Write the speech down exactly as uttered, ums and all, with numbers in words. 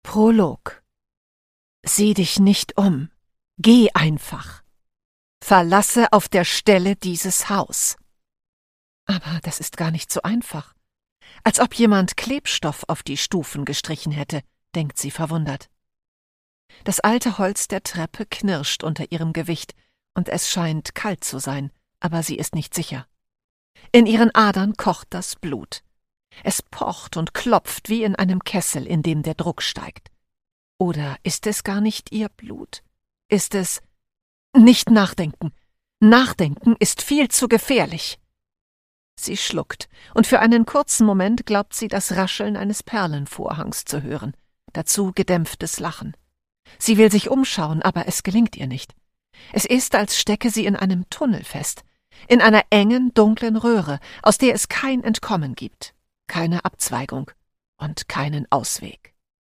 Prolog. Sieh dich nicht um. Geh einfach. Verlasse auf der Stelle dieses Haus. Aber das ist gar nicht so einfach. Als ob jemand Klebstoff auf die Stufen gestrichen hätte, denkt sie verwundert. Das alte Holz der Treppe knirscht unter ihrem Gewicht, und es scheint kalt zu sein, aber sie ist nicht sicher. In ihren Adern kocht das Blut. Es pocht und klopft wie in einem Kessel, in dem der Druck steigt. Oder ist es gar nicht ihr Blut? Ist es... Nicht nachdenken. Nachdenken ist viel zu gefährlich. Sie schluckt, und für einen kurzen Moment glaubt sie, das Rascheln eines Perlenvorhangs zu hören, dazu gedämpftes Lachen. Sie will sich umschauen, aber es gelingt ihr nicht. Es ist, als stecke sie in einem Tunnel fest, in einer engen, dunklen Röhre, aus der es kein Entkommen gibt, keine Abzweigung und keinen Ausweg.